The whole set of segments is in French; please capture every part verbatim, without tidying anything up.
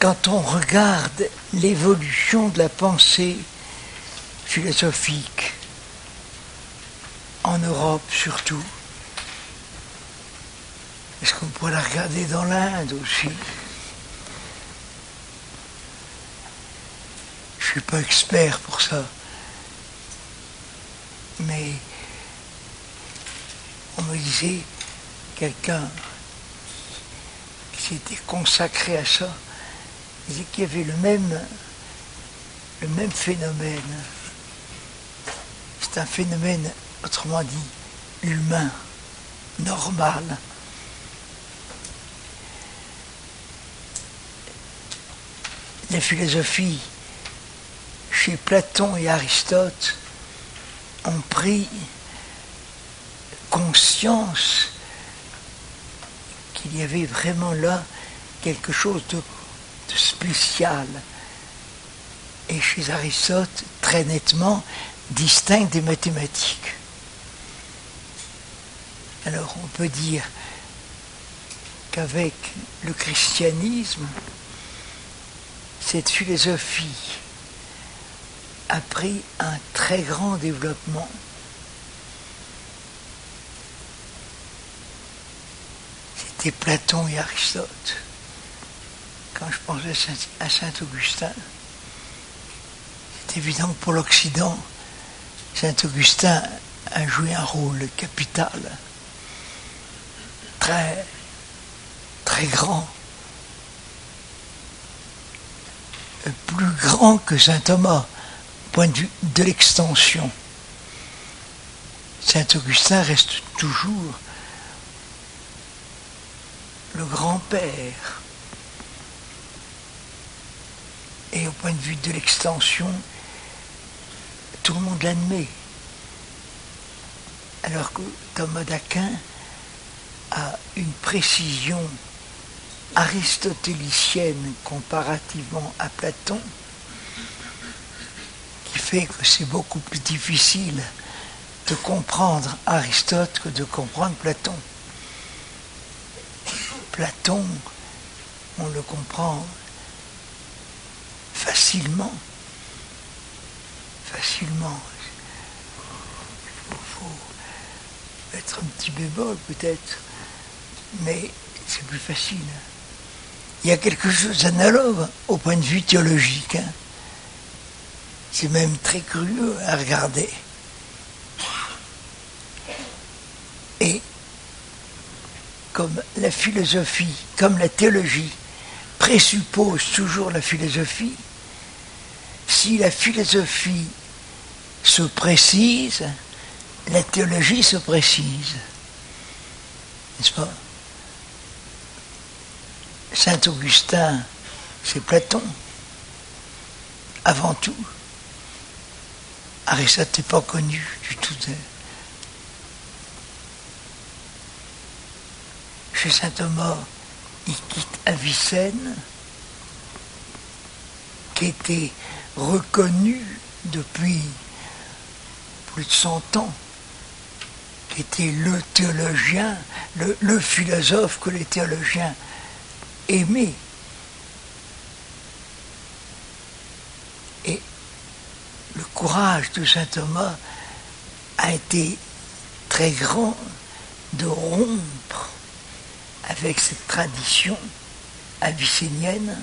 quand on regarde l'évolution de la pensée philosophique, en Europe surtout, est-ce qu'on pourrait la regarder dans l'Inde aussi? Je ne suis pas expert pour ça, mais on me disait, quelqu'un qui s'était consacré à ça, disait qu'il y avait le même, le même phénomène. C'est un phénomène, autrement dit, humain, normal. La philosophie, chez Platon et Aristote, ont pris conscience qu'il y avait vraiment là quelque chose de, de spécial. Et chez Aristote, très nettement, distinct des mathématiques. Alors on peut dire qu'avec le christianisme, cette philosophie a pris un très grand développement. C'était Platon et Aristote. Quand je pensais à Saint-Augustin, c'est évident que pour l'Occident, Saint-Augustin a joué un rôle capital, très, très grand, plus grand que saint Thomas, point de vue de l'extension. Saint-Augustin reste toujours le grand-père. Et au point de vue de l'extension, tout le monde l'admet. Alors que Thomas d'Aquin a une précision aristotélicienne comparativement à Platon, qui fait que c'est beaucoup plus difficile de comprendre Aristote que de comprendre Platon. Platon, on le comprend facilement. Facilement. Il faut, faut mettre un petit bémol peut-être, mais c'est plus facile. Il y a quelque chose d'analogue au point de vue théologique. Hein. C'est même très curieux à regarder. Et comme la philosophie, comme la théologie présuppose toujours la philosophie, si la philosophie se précise, la théologie se précise. N'est-ce pas? Saint-Augustin, c'est Platon, avant tout. Aristote n'est pas connu du tout. Chez saint Thomas, il quitte Avicenne, qui était reconnu depuis plus de cent ans, qui était le théologien, le, le philosophe que les théologiens aimaient. Et le courage de saint Thomas a été très grand de rompre avec cette tradition avicénienne.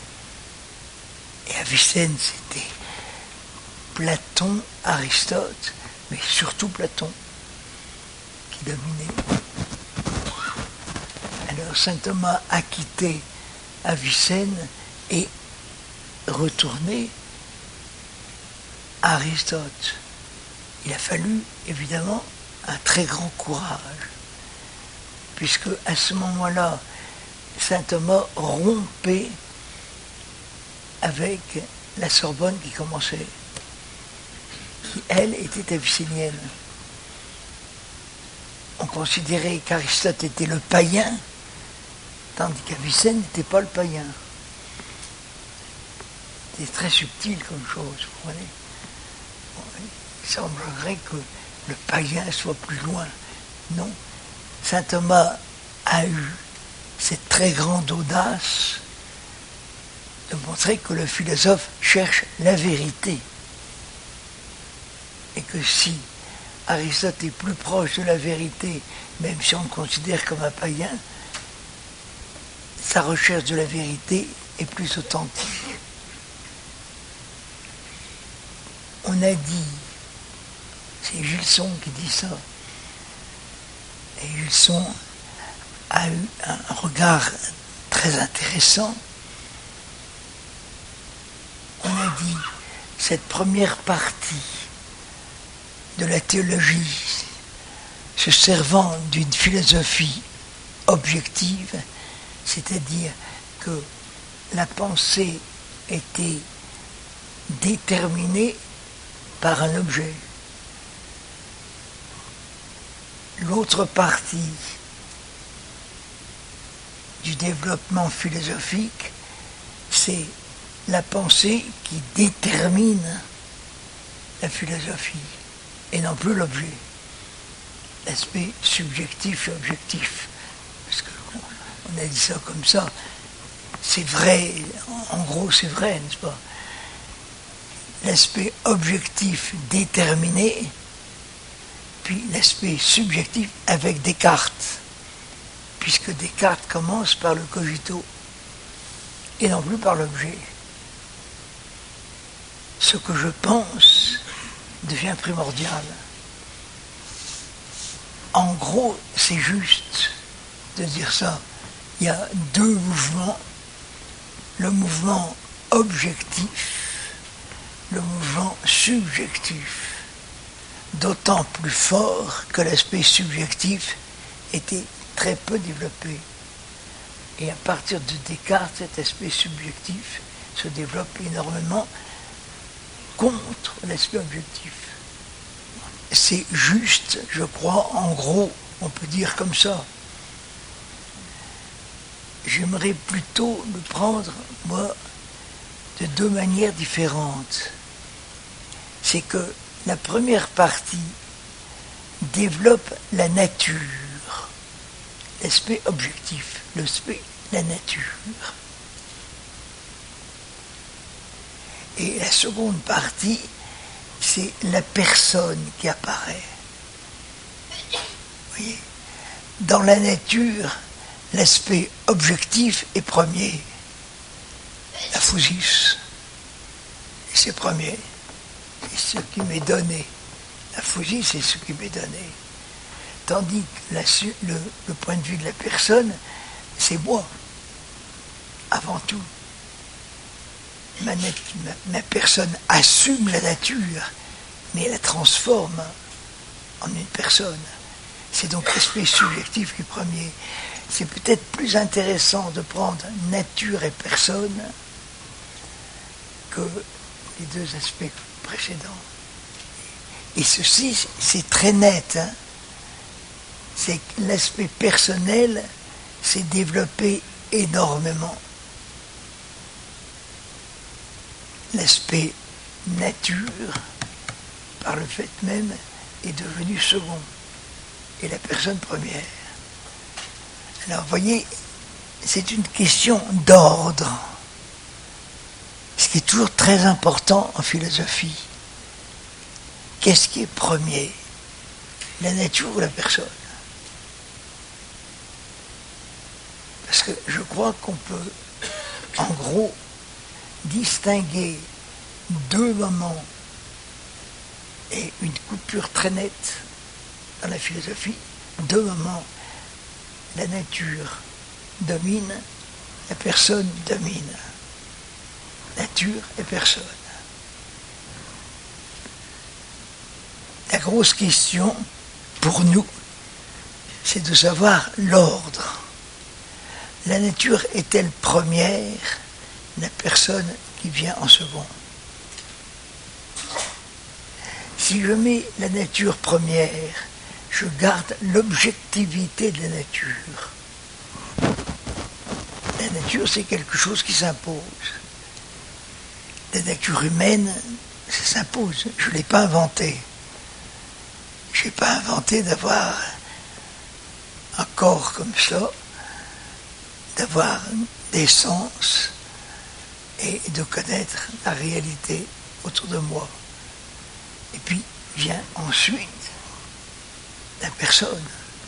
Et Avicenne, c'était Platon, Aristote, mais surtout Platon, qui dominait. Alors saint Thomas a quitté Avicenne et retourné à Aristote. Il a fallu, évidemment, un très grand courage, puisque à ce moment-là, saint Thomas rompait avec la Sorbonne qui commençait, qui, elle, était avicénienne. On considérait qu'Aristote était le païen, tandis qu'Avicenne n'était pas le païen. C'est très subtil comme chose, vous comprenez? Bon, il semblerait que le païen soit plus loin. Non. Saint Thomas a eu cette très grande audace de montrer que le philosophe cherche la vérité. Et que si Aristote est plus proche de la vérité, même si on le considère comme un païen, sa recherche de la vérité est plus authentique. On a dit, c'est Gilson qui dit ça, et Gilson a eu un regard très intéressant. On a dit, cette première partie de la théologie, se servant d'une philosophie objective, c'est-à-dire que la pensée était déterminée par un objet. L'autre partie du développement philosophique, c'est la pensée qui détermine la philosophie, et non plus l'objet. L'aspect subjectif et objectif. Parce qu'on a dit ça comme ça. C'est vrai, en gros c'est vrai, n'est-ce pas? L'aspect objectif déterminé, puis l'aspect subjectif avec Descartes. Puisque Descartes commence par le cogito, et non plus par l'objet. Ce que je pense devient primordial. En gros, c'est juste de dire ça. Il y a deux mouvements. Le mouvement objectif, le mouvement subjectif. D'autant plus fort que l'aspect subjectif était très peu développé. Et à partir de Descartes, cet aspect subjectif se développe énormément contre l'aspect objectif. C'est juste, je crois, en gros, on peut dire comme ça. J'aimerais plutôt le prendre, moi, de deux manières différentes. C'est que la première partie développe la nature, l'aspect objectif, l'aspect, la nature. Et la seconde partie, c'est la personne qui apparaît. Vous voyez ? Dans la nature, l'aspect objectif est premier. La physis, c'est premier. C'est ce qui m'est donné. La physis, c'est ce qui m'est donné. Tandis que la, le, le point de vue de la personne, c'est moi, avant tout. Ma, ma, ma personne assume la nature, mais elle la transforme en une personne. C'est donc l'aspect subjectif qui est premier. C'est peut-être plus intéressant de prendre nature et personne que les deux aspects précédents. Et ceci, c'est très net. Hein. C'est que l'aspect personnel s'est développé énormément. L'aspect nature, par le fait même, est devenu second, et la personne première. Alors, vous voyez, c'est une question d'ordre, ce qui est toujours très important en philosophie. Qu'est-ce qui est premier, la nature ou la personne? Parce que je crois qu'on peut, en gros, distinguer deux moments et une coupure très nette dans la philosophie, deux moments. La nature domine, la personne domine. Nature et personne. La grosse question, pour nous, c'est de savoir l'ordre. La nature est-elle première, la personne qui vient en second? Si je mets la nature première, je garde l'objectivité de la nature. La nature, c'est quelque chose qui s'impose. La nature humaine, ça s'impose. Je ne l'ai pas inventée. Je n'ai pas inventé d'avoir un corps comme ça, d'avoir des sens et de connaître la réalité autour de moi. Et puis vient ensuite la personne.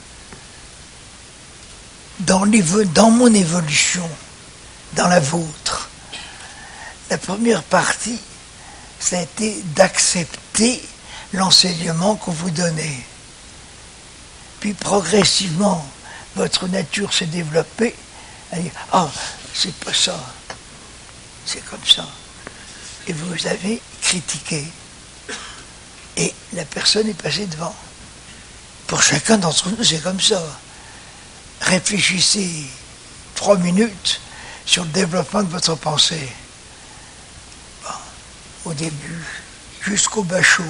Dans, dans mon évolution, dans la vôtre, la première partie, ça a été d'accepter l'enseignement qu'on vous donnait. Puis progressivement, votre nature s'est développée à dire « Ah, c'est pas ça, c'est comme ça ». Et vous avez critiqué. Et la personne est passée devant. Pour chacun d'entre nous, c'est comme ça. Réfléchissez trois minutes sur le développement de votre pensée. Bon, au début, jusqu'au bachot.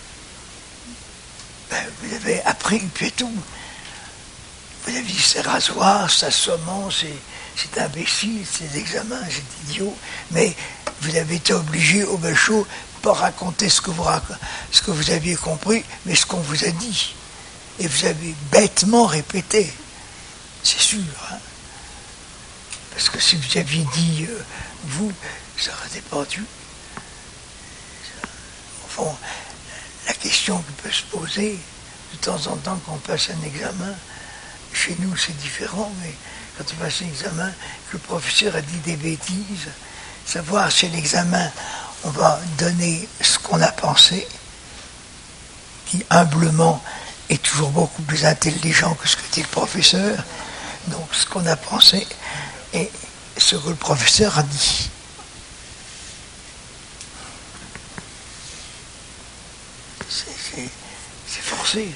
Ben, vous avez appris, puis tout. Vous avez dit, c'est rasoir, ça assommant, c'est, c'est imbécile, c'est examens, c'est idiot. Mais vous avez été obligé au bachot pas raconter ce que, vous, ce que vous aviez compris, mais ce qu'on vous a dit. Et vous avez bêtement répété. C'est sûr. Hein? Parce que si vous aviez dit, euh, vous, ça aurait dépendu. Au fond, la question qui peut se poser, de temps en temps, quand on passe un examen, chez nous c'est différent, mais quand on passe un examen, que le professeur a dit des bêtises, savoir si l'examen, on va donner ce qu'on a pensé, qui humblement est toujours beaucoup plus intelligent que ce que dit le professeur, donc ce qu'on a pensé et ce que le professeur a dit. C'est, c'est, c'est forcé.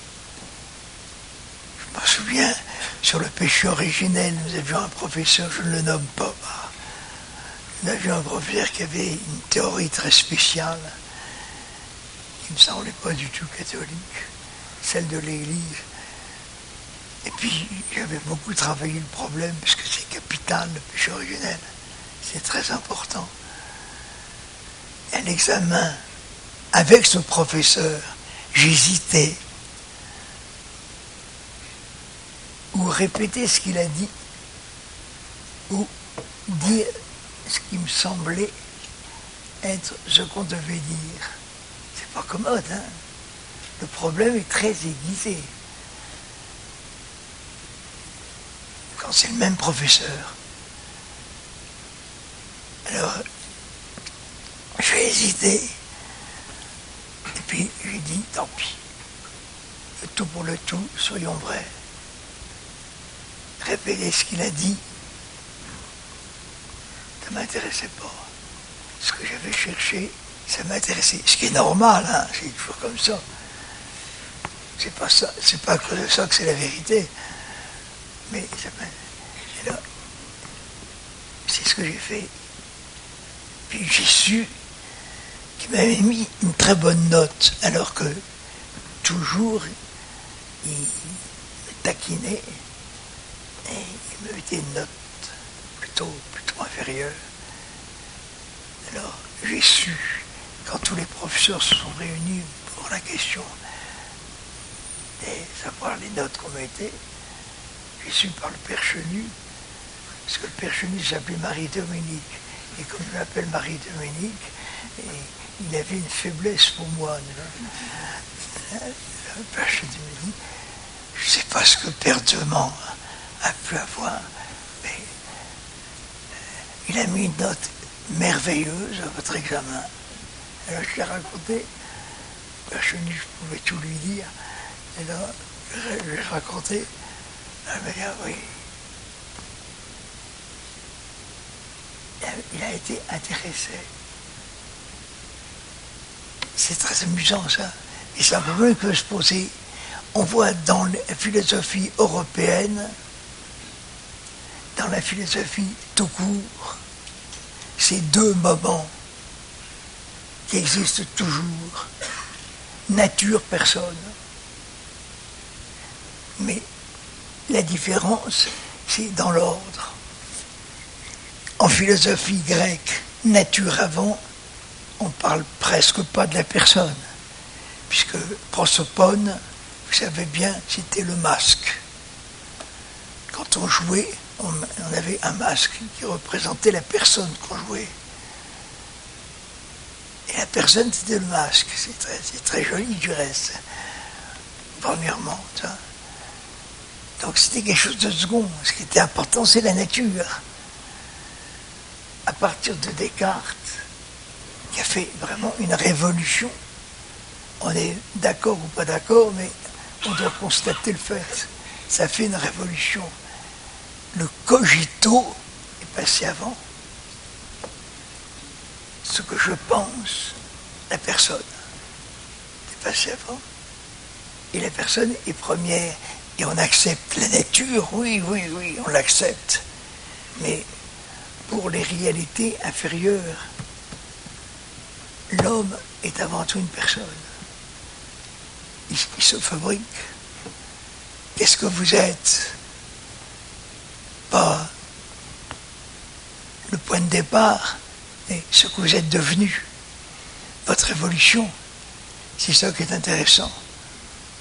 Je me souviens, sur le péché originel, nous avions un professeur, je ne le nomme pas, nous avions un professeur qui avait une théorie très spéciale, qui ne me semblait pas du tout catholique, celle de l'Église. Et puis, j'avais beaucoup travaillé le problème, parce que c'est capital, le péché originel. C'est très important. Un examen avec ce professeur, j'hésitais. Ou répéter ce qu'il a dit, ou dire ce qui me semblait être ce qu'on devait dire. C'est pas commode, hein? Le problème est très aiguisé. Quand c'est le même professeur. Alors, j'ai hésité. Et puis, j'ai dit, tant pis. Le tout pour le tout, soyons vrais. Répéter ce qu'il a dit, ça ne m'intéressait pas. Ce que j'avais cherché, ça m'intéressait. Ce qui est normal, hein, c'est toujours comme ça. C'est pas ça, c'est pas à cause de ça que c'est la vérité. Mais ça et là, c'est ce que j'ai fait. Puis j'ai su qu'il m'avait mis une très bonne note, alors que toujours il me taquinait et il me mettait une note plutôt, plutôt inférieure. Alors j'ai su, quand tous les professeurs se sont réunis pour la question et savoir les notes qu'on mettait, j'ai su par le père Chenu, parce que le père Chenu s'appelait Marie-Dominique, et comme je m'appelle Marie-Dominique, il avait une faiblesse pour moi. Le père Chenu me dit, je ne sais pas ce que le père Demant a pu avoir, mais il a mis une note merveilleuse à votre examen. Alors je l'ai raconté, le père Chenu, je pouvais tout lui dire, et là, je l'ai raconté. Elle m'a dit, ah oui. Il a été intéressé. C'est très amusant ça. Et c'est un problème qui peut se poser. On voit dans la philosophie européenne, dans la philosophie tout court, ces deux moments qui existent toujours. Nature, personne. Mais la différence, c'est dans l'ordre. En philosophie grecque, nature avant, on ne parle presque pas de la personne, puisque prosopone, vous savez bien, c'était le masque. Quand quand on jouait, on, on avait un masque qui représentait la personne qu'on jouait. Et la personne, c'était le masque. C'est très, c'est très joli du reste. Premièrement, ça. Donc c'était quelque chose de second. Ce qui était important, c'est la nature. À partir de Descartes, qui a fait vraiment une révolution, on est d'accord ou pas d'accord, mais on doit constater le fait. Ça fait une révolution. Le cogito est passé avant. Ce que je pense, la personne est passée avant. Et la personne est première. Et on accepte la nature, oui, oui, oui, on l'accepte. Mais pour les réalités inférieures, l'homme est avant tout une personne. Il, il se fabrique. Qu'est-ce que vous êtes? Pas le point de départ, mais ce que vous êtes devenu. Votre évolution, c'est ça qui est intéressant. D'accord ?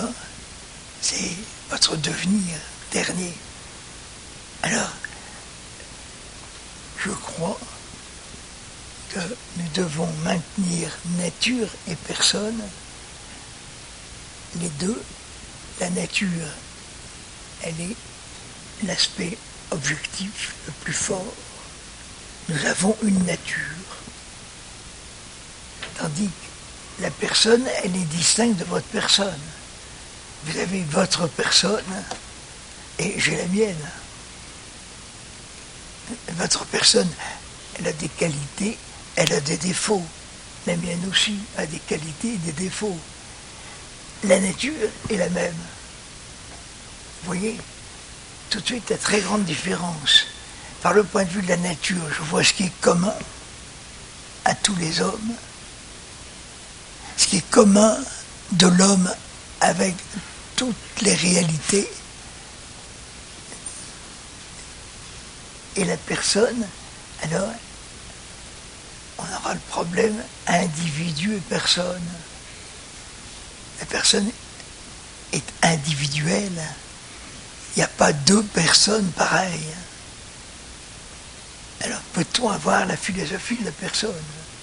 C'est votre devenir dernier. Alors, je crois que nous devons maintenir nature et personne, les deux. La nature, elle est l'aspect objectif le plus fort. Nous avons une nature. Tandis que la personne, elle est distincte de votre personne. Vous avez votre personne et j'ai la mienne. Votre personne, elle a des qualités, elle a des défauts. La mienne aussi a des qualités et des défauts. La nature est la même. Vous voyez, tout de suite, il y a très grande différence. Par le point de vue de la nature, je vois ce qui est commun à tous les hommes, ce qui est commun de l'homme avec toutes les réalités, et la personne, alors, on aura le problème individu et personne. La personne est individuelle. Il n'y a pas deux personnes pareilles. Alors, peut-on avoir la philosophie de la personne?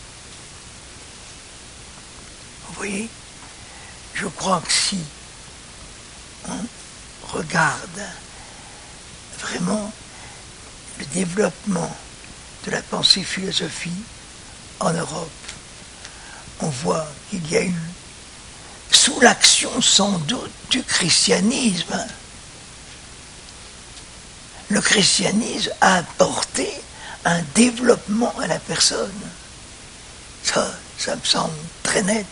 Vous voyez, je crois que si on regarde vraiment le développement de la pensée philosophique en Europe, on voit qu'il y a eu, sous l'action sans doute du christianisme, le christianisme a apporté un développement à la personne. Ça, ça me semble très net.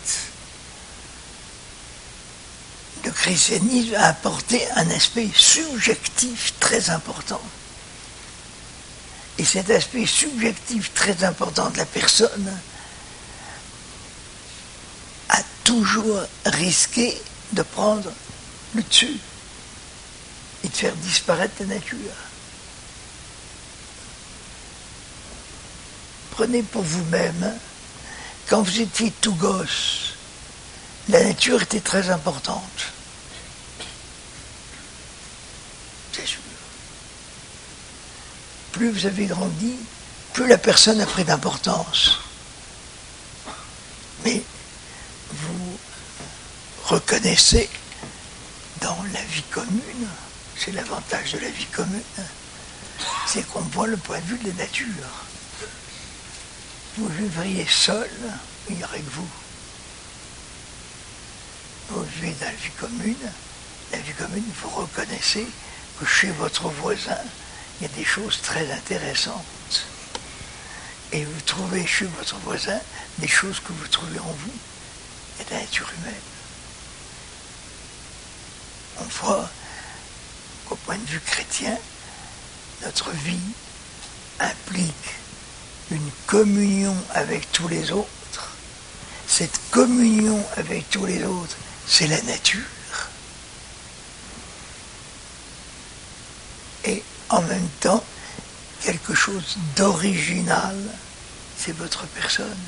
Le christianisme a apporté un aspect subjectif très important. Et cet aspect subjectif très important de la personne a toujours risqué de prendre le dessus et de faire disparaître la nature. Prenez pour vous-même, quand vous étiez tout gosse, la nature était très importante. C'est sûr. Plus vous avez grandi, plus la personne a pris d'importance. Mais vous reconnaissez dans la vie commune, c'est l'avantage de la vie commune, c'est qu'on voit le point de vue de la nature. Vous vivriez seul, il n'y aurait que vous. Vous vivez dans la vie commune, la vie commune, vous reconnaissez que chez votre voisin, il y a des choses très intéressantes. Et vous trouvez chez votre voisin des choses que vous trouvez en vous. Il y a de la nature humaine. On voit qu'au point de vue chrétien, notre vie implique une communion avec tous les autres. Cette communion avec tous les autres, c'est la nature. Et en même temps, quelque chose d'original, c'est votre personne.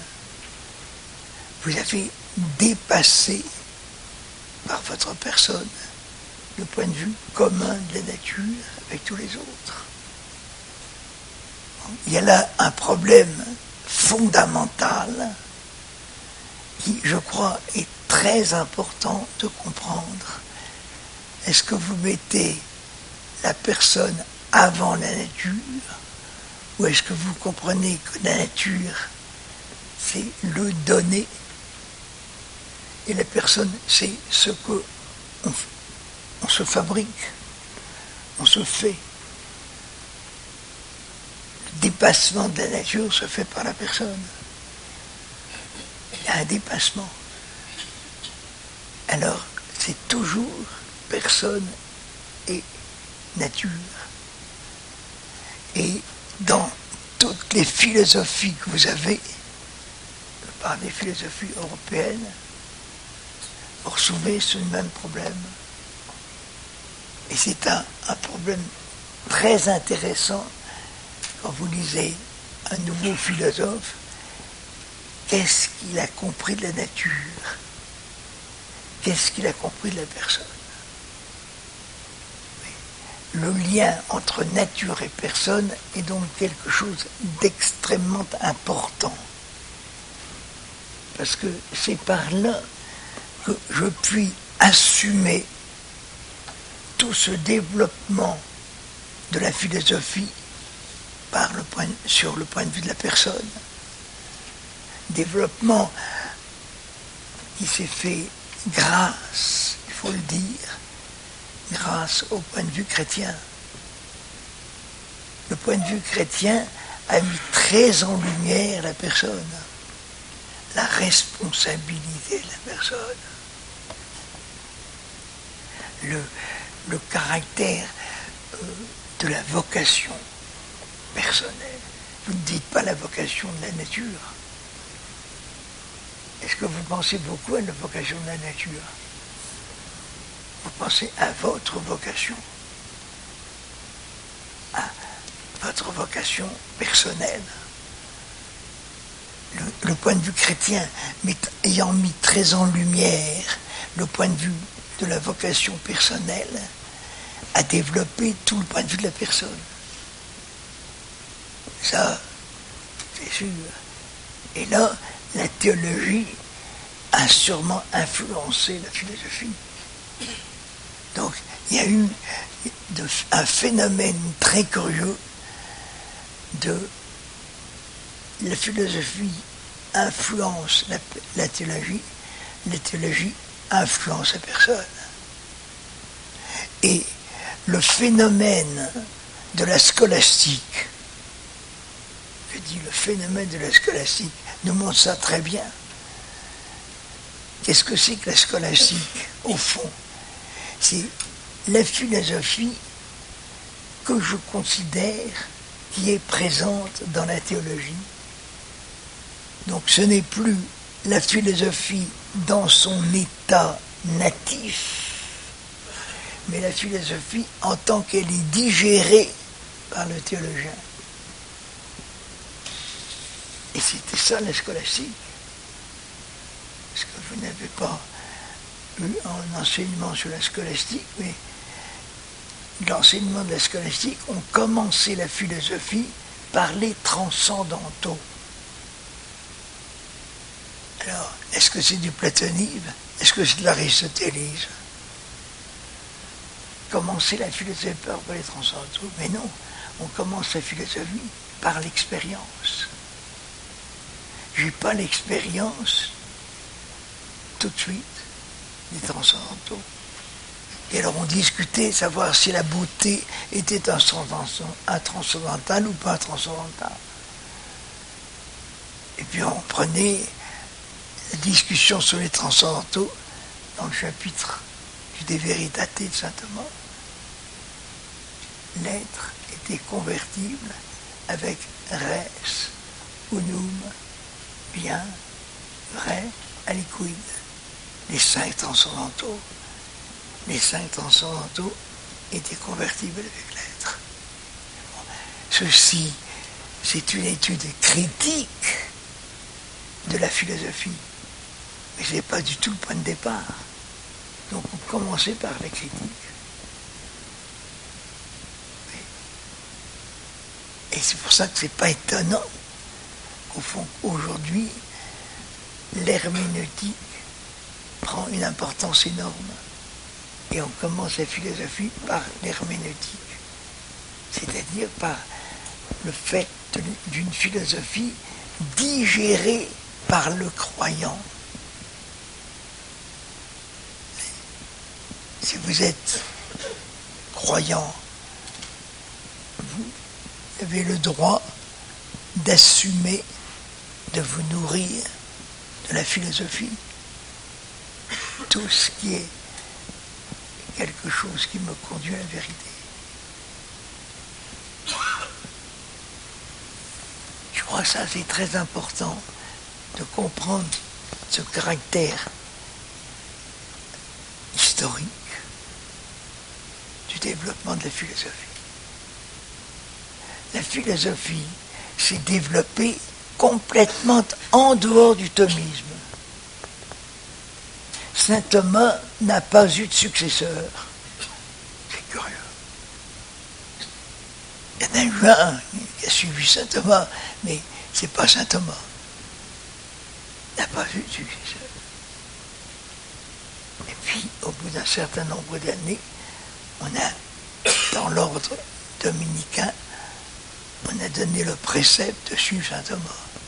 Vous avez dépassé par votre personne le point de vue commun de la nature avec tous les autres. Il y a là un problème fondamental qui, je crois, est très important de comprendre. Est-ce que vous mettez la personne avant la nature, ou est-ce que vous comprenez que la nature, c'est le donné, et la personne, c'est ce que on, on se fabrique, on se fait. Le dépassement de la nature se fait par la personne. Il y a un dépassement. Alors, c'est toujours personne et nature. Et dans toutes les philosophies que vous avez, je parle des philosophies européennes, vous retrouvez ce même problème. Et c'est un, un problème très intéressant quand vous lisez un nouveau philosophe. Qu'est-ce qu'il a compris de la nature? Qu'est-ce qu'il a compris de la personne? Le lien entre nature et personne est donc quelque chose d'extrêmement important. Parce que c'est par là que je puis assumer tout ce développement de la philosophie par le point, sur le point de vue de la personne. Développement qui s'est fait grâce, il faut le dire, grâce au point de vue chrétien. Le point de vue chrétien a mis très en lumière la personne, la responsabilité de la personne, le, le caractère euh, de la vocation personnelle. Vous ne dites pas la vocation de la nature. Est-ce que vous pensez beaucoup à la vocation de la nature? Vous pensez à votre vocation, à votre vocation personnelle. Le, le point de vue chrétien, mais ayant mis très en lumière le point de vue de la vocation personnelle, a développé tout le point de vue de la personne. Ça, c'est sûr. Et là, la théologie a sûrement influencé la philosophie. Donc, il y a eu de, un phénomène très curieux de la philosophie influence la, la théologie, la théologie influence la personne. Et le phénomène de la scolastique, je dis le phénomène de la scolastique, nous montre ça très bien. Qu'est-ce que c'est que la scolastique, au fond? C'est la philosophie que je considère qui est présente dans la théologie. Donc ce n'est plus la philosophie dans son état natif, mais la philosophie en tant qu'elle est digérée par le théologien. Et c'était ça la scolastique. Parce que vous n'avez pas eu un enseignement sur la scolastique, mais l'enseignement de la scolastique ont commencé la philosophie par les transcendantaux. Alors, est-ce que c'est du platonisme? Est-ce que c'est de l'aristotélisme? Commencer la philosophie par les transcendantaux? Mais non, on commence la philosophie par l'expérience. J'ai pas l'expérience tout de suite des transcendantaux. Et alors on discutait savoir si la beauté était un transcendantal ou pas transcendantal. Et puis on prenait la discussion sur les transcendantaux dans le chapitre du De Veritate de saint Thomas. L'être était convertible avec res, unum, bien, vrai, aliquid. Les cinq transcendantaux, les cinq transcendantaux étaient convertibles avec l'être. Bon, ceci, c'est une étude critique de la philosophie, mais ce n'est pas du tout le point de départ. Donc on commençait par la critique. Et c'est pour ça que c'est pas étonnant qu'au fond, aujourd'hui, l'herméneutique prend une importance énorme. Et on commence la philosophie par l'herméneutique, c'est-à-dire par le fait d'une philosophie digérée par le croyant. Si vous êtes croyant, vous avez le droit d'assumer, de vous nourrir de la philosophie. Tout ce qui est quelque chose qui me conduit à la vérité. Je crois que ça, c'est très important de comprendre ce caractère historique du développement de la philosophie. La philosophie s'est développée complètement en dehors du thomisme. Saint Thomas n'a pas eu de successeur. C'est curieux. Il y en a eu un qui a suivi Saint Thomas, mais c'est pas Saint Thomas. Il n'a pas eu de successeur. Et puis, au bout d'un certain nombre d'années, on a, dans l'ordre dominicain, on a donné le précepte de suivre Saint Thomas.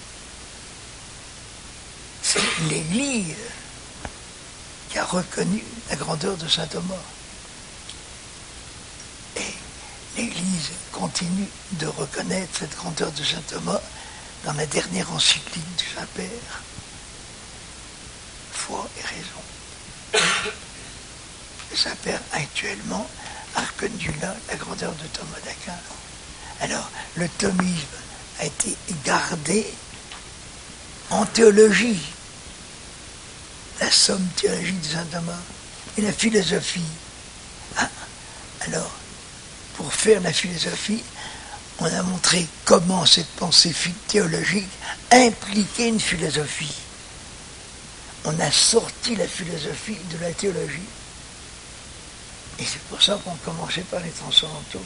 C'est l'Église qui a reconnu la grandeur de Saint Thomas. Et l'Église continue de reconnaître cette grandeur de Saint Thomas dans la dernière encyclique du Saint-Père. Foi et raison. Le Saint-Père, actuellement, a reconnu là la grandeur de Thomas d'Aquin. Alors, le thomisme a été gardé en théologie, la somme théologique de Saint Thomas, et la philosophie. Ah, alors, pour faire la philosophie, on a montré comment cette pensée théologique impliquait une philosophie. On a sorti la philosophie de la théologie. Et c'est pour ça qu'on commençait par les transcendantaux.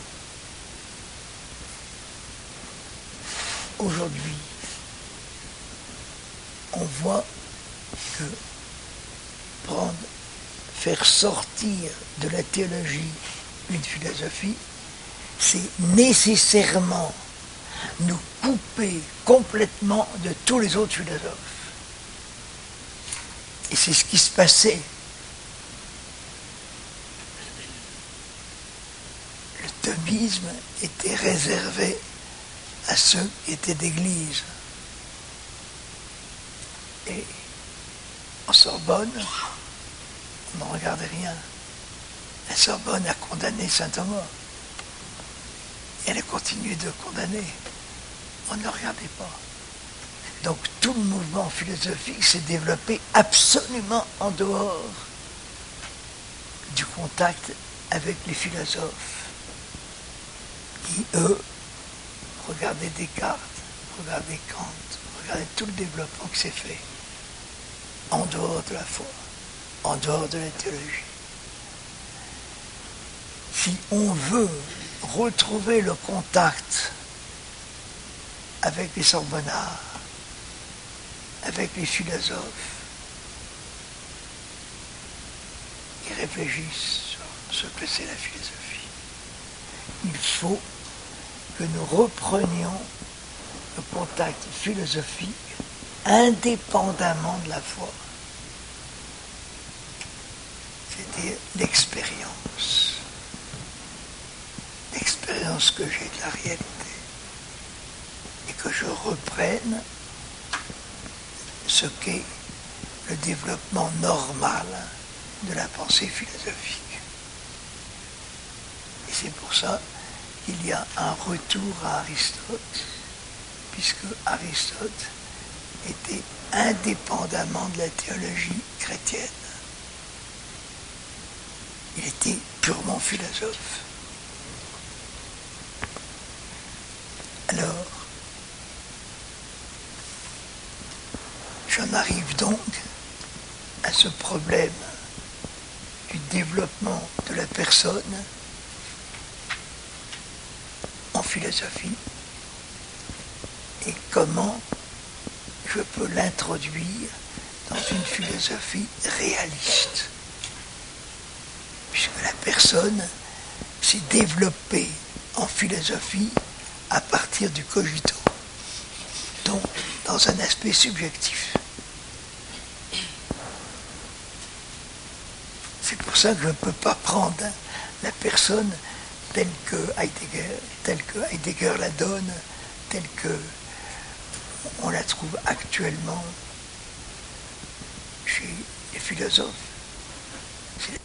Aujourd'hui, on voit que prendre, faire sortir de la théologie une philosophie, c'est nécessairement nous couper complètement de tous les autres philosophes. Et c'est ce qui se passait. Le thomisme était réservé à ceux qui étaient d'église. Et en Sorbonne, on n'en regardait rien. La Sorbonne a condamné saint Thomas. Et elle a continué de condamner. On ne le regardait pas. Donc tout le mouvement philosophique s'est développé absolument en dehors du contact avec les philosophes, qui, eux, regardaient Descartes, regardaient Kant, regardaient tout le développement qui s'est fait en dehors de la foi, en dehors de la théologie. Si on veut retrouver le contact avec les Sorbonnards, avec les philosophes qui réfléchissent sur ce que c'est la philosophie, il faut que nous reprenions le contact philosophique indépendamment de la foi. C'est-à-dire l'expérience. L'expérience que j'ai de la réalité. Et que je reprenne ce qu'est le développement normal de la pensée philosophique. Et c'est pour ça qu'il y a un retour à Aristote, puisque Aristote était indépendamment de la théologie chrétienne. Il était purement philosophe. Alors, j'en arrive donc à ce problème du développement de la personne en philosophie. et comment je peux l'introduire dans une philosophie réaliste. Puisque la personne s'est développée en philosophie à partir du cogito, donc dans un aspect subjectif. C'est pour ça que je ne peux pas prendre la personne telle que Heidegger, telle que Heidegger la donne, telle que on la trouve actuellement chez les philosophes. C'est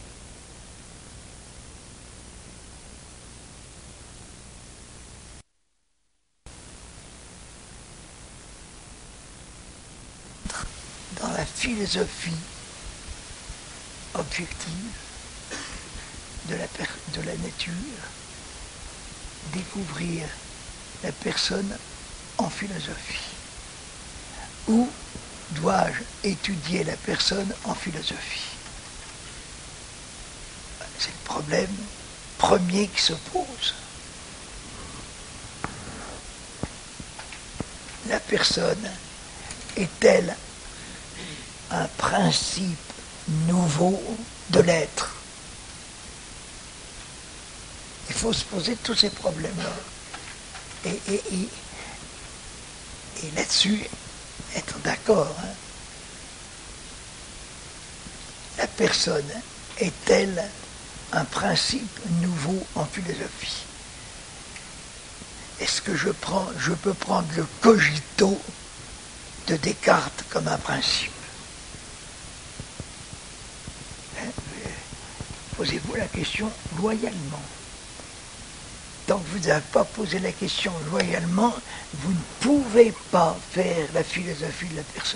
dans la philosophie objective de la, per- de la nature, découvrir la personne en philosophie. Où dois-je étudier la personne en philosophie? C'est le problème premier qui se pose. La personne est-elle un principe nouveau de l'être? Il faut se poser tous ces problèmes-là. Et, et, et, et là-dessus, être d'accord. Hein, la personne est-elle un principe nouveau en philosophie? Est-ce que je, prends, je peux prendre le cogito de Descartes comme un principe? Hein, posez-vous la question loyalement. Tant que vous n'avez pas posé la question loyalement, vous ne pouvez pas faire la philosophie de la personne.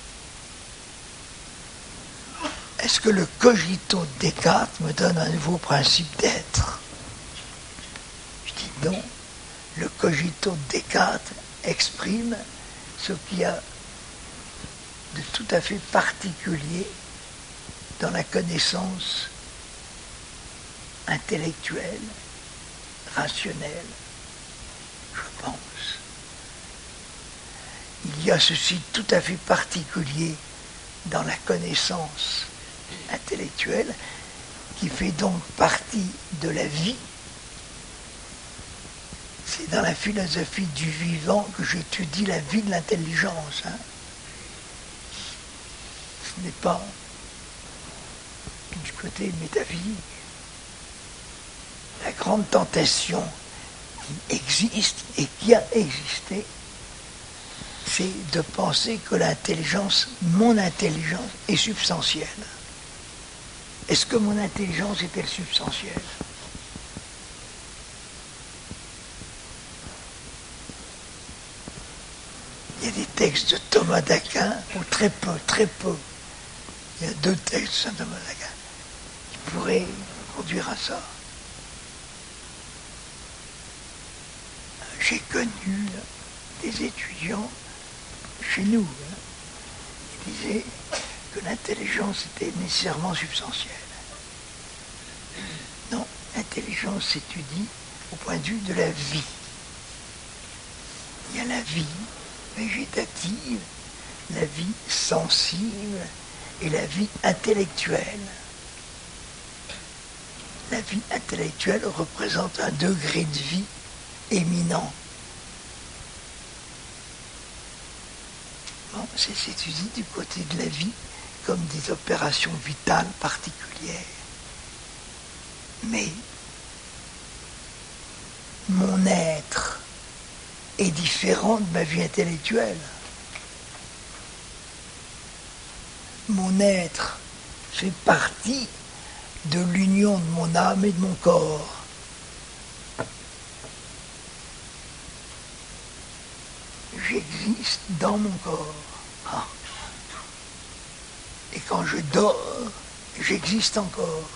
Est-ce que le cogito de Descartes me donne un nouveau principe d'être? Je dis non. Le cogito de Descartes exprime ce qu'il y a de tout à fait particulier dans la connaissance intellectuelle, rationnelle, je pense. Il y a ceci tout à fait particulier dans la connaissance intellectuelle qui fait donc partie de la vie. C'est dans la philosophie du vivant que j'étudie la vie de l'intelligence. Hein. Ce n'est pas du côté métaphysique. La grande tentation qui existe et qui a existé, c'est de penser que l'intelligence, mon intelligence, est substantielle. Est-ce que mon intelligence est-elle substantielle? Il y a des textes de Thomas d'Aquin, ou très peu, très peu. Il y a deux textes de Saint Thomas d'Aquin qui pourraient conduire à ça. J'ai connu des étudiants chez nous hein, qui disaient que l'intelligence était nécessairement substantielle. Non, l'intelligence s'étudie au point de vue de la vie. Il y a la vie végétative, la vie sensible et la vie intellectuelle. La vie intellectuelle représente un degré de vie éminent. Bon, c'est s'étudie du côté de la vie comme des opérations vitales particulières. Mais mon être est différent de ma vie intellectuelle. Mon être fait partie de l'union de mon âme et de mon corps. J'existe dans mon corps. Ah. Et quand je dors, j'existe encore.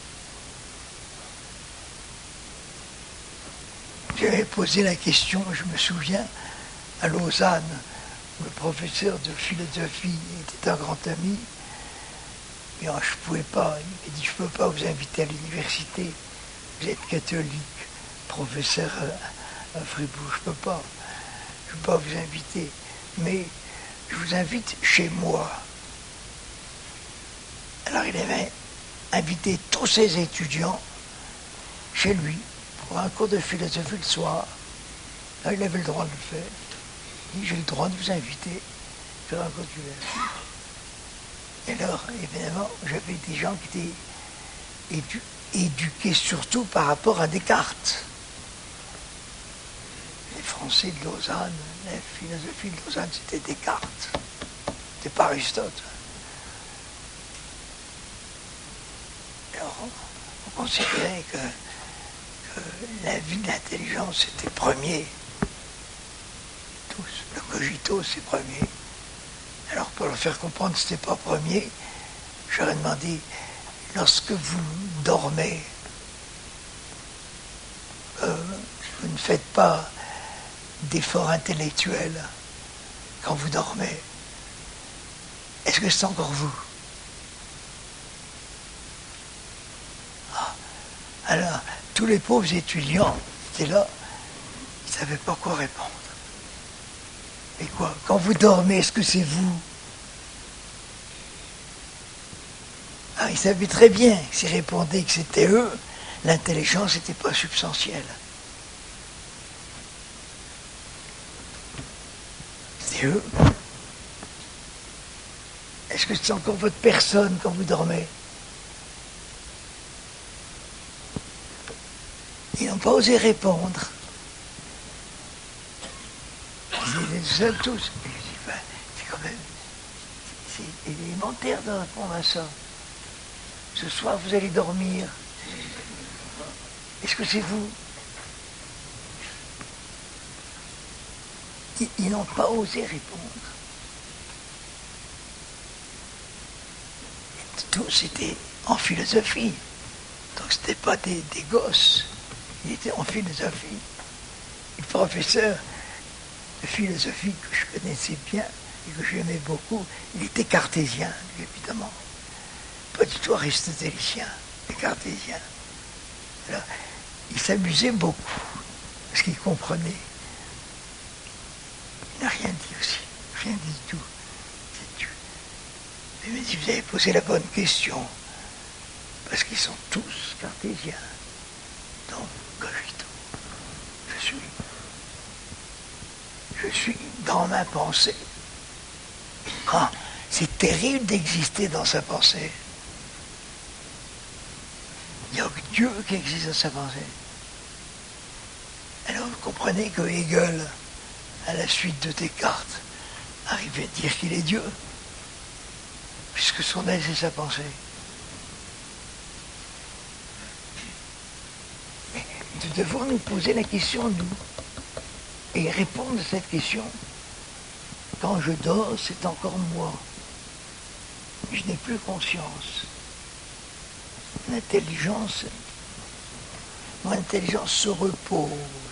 J'avais posé la question, je me souviens, à Lausanne, où le professeur de philosophie était un grand ami. Et alors, je ne pouvais pas, il m'a dit, je ne peux pas vous inviter à l'université, vous êtes catholique, professeur à Fribourg, je ne peux pas. ne peux pas vous inviter, mais je vous invite chez moi. Alors il avait invité tous ses étudiants chez lui pour un cours de philosophie le soir. Là, il avait le droit de le faire. Il dit, j'ai le droit de vous inviter à faire un cours de philosophie. Et alors, évidemment, j'avais des gens qui étaient édu éduqués surtout par rapport à Descartes. Les Français de Lausanne, la philosophie de Lausanne, c'était Descartes. C'était pas Aristote. Alors, on considérait que, que la vie de l'intelligence était premier. Tous, le cogito, c'est premier. Alors, pour leur faire comprendre que ce n'était pas premier, j'aurais demandé, lorsque vous dormez, euh, vous ne faites pas d'efforts intellectuels quand vous dormez. Est-ce que c'est encore vous? Ah. Alors, tous les pauvres étudiants étaient là, ils ne savaient pas quoi répondre. Et quoi? Quand vous dormez, est-ce que c'est vous? Ah, ils savaient très bien que s'ils répondaient que c'était eux, l'intelligence n'était pas substantielle. C'est eux. Est-ce que c'est encore votre personne quand vous dormez? Ils n'ont pas osé répondre. Ils étaient seuls tous. Ben, c'est quand même... c'est élémentaire de répondre à ça. Ce soir, vous allez dormir. Est-ce que c'est vous? Ils, ils n'ont pas osé répondre. Tout, c'était en philosophie. Donc, ce n'était pas des, des gosses. Ils étaient en philosophie. Le professeur de philosophie que je connaissais bien et que j'aimais beaucoup, il était cartésien, évidemment. Pas du tout aristotélicien, mais cartésien. Alors, il s'amusait beaucoup, parce qu'il comprenait. Il n'a rien dit aussi, rien dit du tout. Il m'a dit, vous avez posé la bonne question, parce qu'ils sont tous cartésiens. Donc, cogito, je suis, je suis dans ma pensée. Ah, c'est terrible d'exister dans sa pensée. Il n'y a que Dieu qui existe dans sa pensée. Alors vous comprenez que Hegel, à la suite de Descartes, arrivait à dire qu'il est Dieu, puisque son être c'est sa pensée. Mais nous devons nous poser la question, nous, et répondre à cette question. Quand je dors, c'est encore moi. Je n'ai plus conscience. L'intelligence, mon intelligence se repose.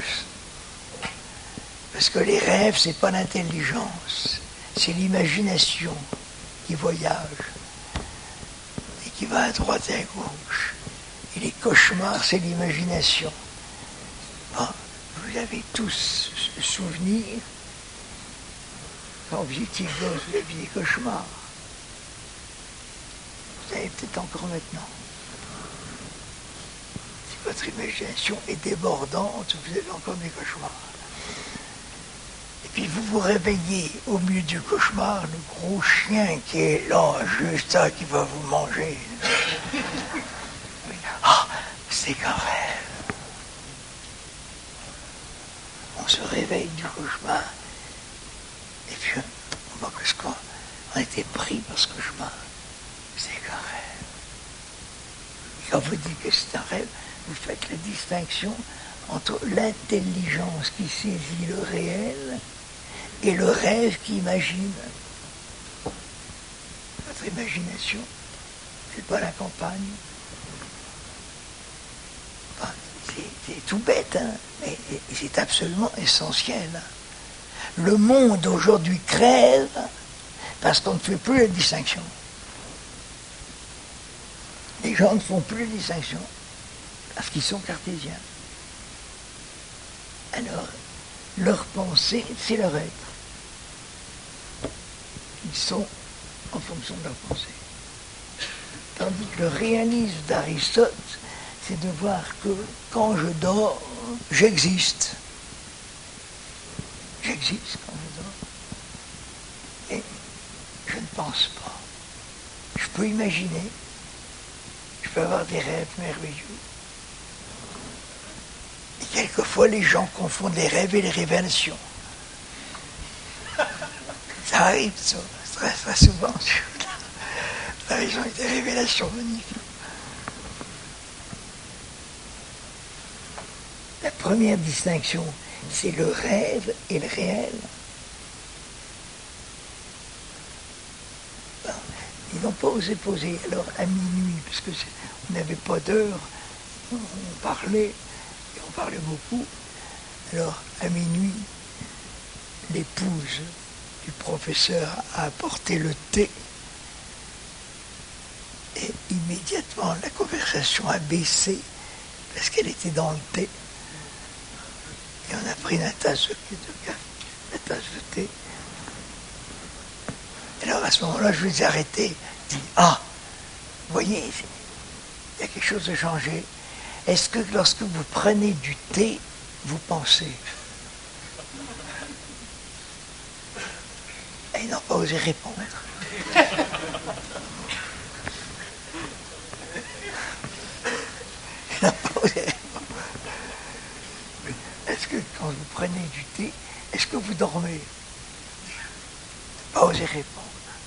Parce que les rêves, c'est pas l'intelligence, c'est l'imagination qui voyage et qui va à droite et à gauche. Et les cauchemars, c'est l'imagination. Bon, vous avez tous ce souvenir, quand vous étiez gosse, vous aviez des cauchemars. Vous avez peut-être encore maintenant. Votre imagination est débordante, vous avez encore des cauchemars. Et puis vous vous réveillez au milieu du cauchemar, le gros chien qui est là, juste là, qui va vous manger. Ah, c'est qu'un rêve. On se réveille du cauchemar, et puis on voit que ce qu'on a été pris par ce cauchemar, c'est qu'un rêve. Et quand vous dites que c'est un rêve, vous faites la distinction entre l'intelligence qui saisit le réel et le rêve qui imagine. Votre imagination, c'est pas la campagne. Enfin, c'est tout bête, hein, mais c'est absolument essentiel. Le monde aujourd'hui crève parce qu'on ne fait plus la distinction. Les gens ne font plus la distinction. Parce qu'ils sont cartésiens. Alors, leur pensée, c'est leur être. Ils sont en fonction de leur pensée. Tandis que le réalisme d'Aristote, c'est de voir que quand je dors, j'existe. J'existe quand je dors. Et je ne pense pas. Je peux imaginer. Je peux avoir des rêves merveilleux. Et quelquefois, les gens confondent les rêves et les révélations. Ça arrive, ça, très, très souvent. La raison est des révélations magnifiques. La première distinction, c'est le rêve et le réel. Ben, ils n'ont pas osé poser. Alors, à minuit, parce que on n'avait pas d'heure, on, on parlait, et on parlait beaucoup. Alors, à minuit, l'épouse du professeur a apporté le thé. Et immédiatement, la conversation a baissé parce qu'elle était dans le thé. Et on a pris la tasse de, de, la tasse de thé. Et alors à ce moment-là, je les ai arrêtés. Je dis, ah, vous voyez, il y a quelque chose de changé. Est-ce que lorsque vous prenez du thé, vous pensez? Et ils n'ont pas osé répondre. Ils n'ont pas osé répondre. Est-ce que quand vous prenez du thé, est-ce que vous dormez? Pas osé répondre.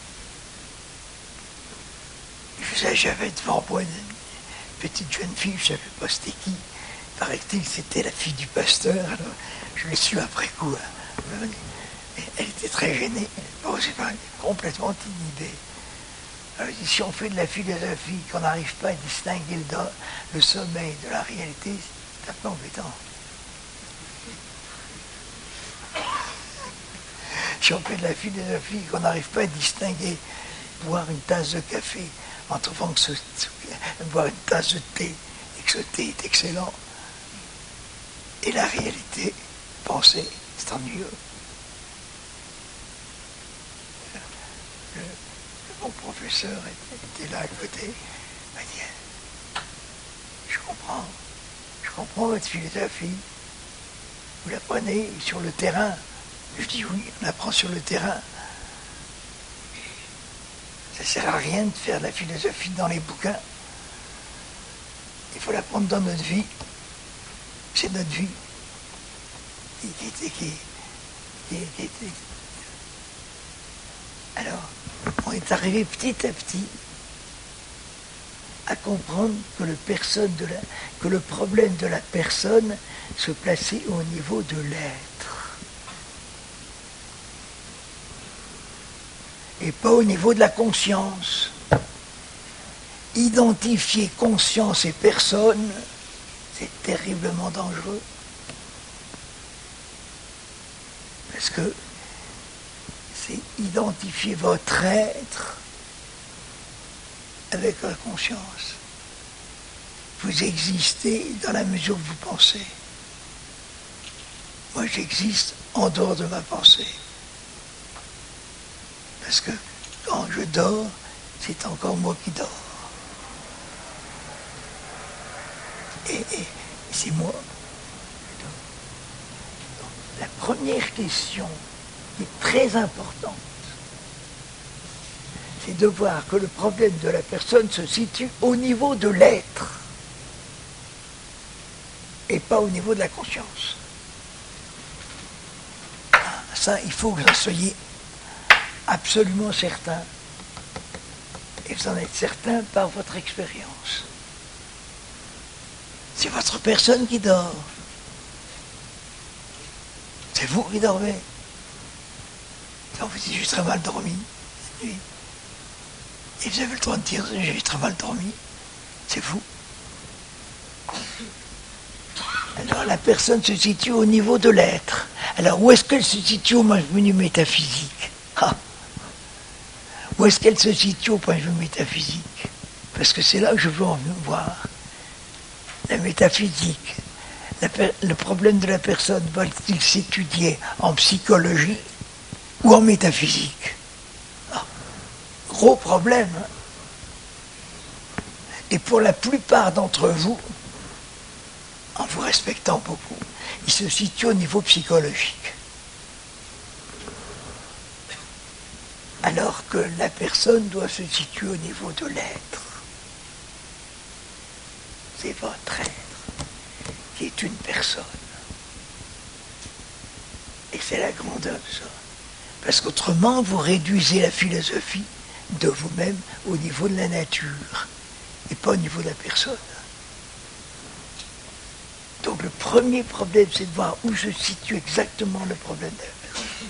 J'avais devant moi une petite jeune fille, je ne savais pas c'était qui. Paraît-il, c'était la fille du pasteur. Alors je l'ai su après coup. Hein. Elle était très gênée. Bon, c'est pas complètement inhibée. Alors, si on fait de la philosophie, qu'on n'arrive pas à distinguer le, le sommeil de la réalité, c'est un peu embêtant. Si on fait de la philosophie, qu'on n'arrive pas à distinguer, boire une tasse de café, en trouvant que ce, boire une tasse de thé, et que ce thé est excellent, et la réalité, penser, c'est ennuyeux. Le, le bon professeur était, était là à côté, il m'a dit, je comprends, je comprends votre philosophie, vous l'apprenez sur le terrain. Je dis oui, on apprend sur le terrain. Ça ne sert à rien de faire de la philosophie dans les bouquins. Il faut l'apprendre dans notre vie. C'est notre vie. Qui, qui, qui, qui, qui, qui. Alors, on est arrivé petit à petit à comprendre que le, personne de la, que le problème de la personne se plaçait au niveau de l'être. Et pas au niveau de la conscience. Identifier conscience et personne, c'est terriblement dangereux. Parce que c'est identifier votre être avec la conscience. Vous existez dans la mesure où vous pensez. Moi, j'existe en dehors de ma pensée. Parce que quand je dors, c'est encore moi qui dors. Et, et c'est moi. Donc, la première question qui est très importante, c'est de voir que le problème de la personne se situe au niveau de l'être et pas au niveau de la conscience. Ça, il faut que vous en soyez absolument certain. Et vous en êtes certain par votre expérience. C'est votre personne qui dort. C'est vous qui dormez. Quand vous dites j'ai très mal dormi, et vous avez le droit de dire j'ai très mal dormi, c'est vous. Alors la personne se situe au niveau de l'être. Alors où est-ce qu'elle se situe au point de vue métaphysique? Ah. Où est-ce qu'elle se situe au point de vue métaphysique? Parce que c'est là que je veux en voir. La métaphysique, la per- le problème de la personne va-t-il s'étudier en psychologie ou en métaphysique? Ah, gros problème. Hein. Et pour la plupart d'entre vous, en vous respectant beaucoup, il se situe au niveau psychologique. Alors que la personne doit se situer au niveau de l'être. C'est votre être qui est une personne. Et c'est la grandeur de ça. Parce qu'autrement, vous réduisez la philosophie de vous-même au niveau de la nature et pas au niveau de la personne. Donc le premier problème, c'est de voir où se situe exactement le problème de la personne.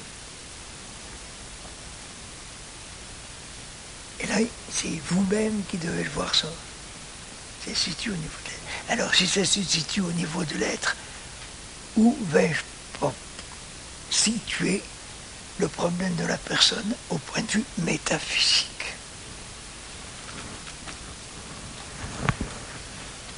Et là, c'est vous-même qui devez le voir ça. C'est situé au niveau de l'être. Alors si ça se situe au niveau de l'être, où vais-je situer le problème de la personne au point de vue métaphysique?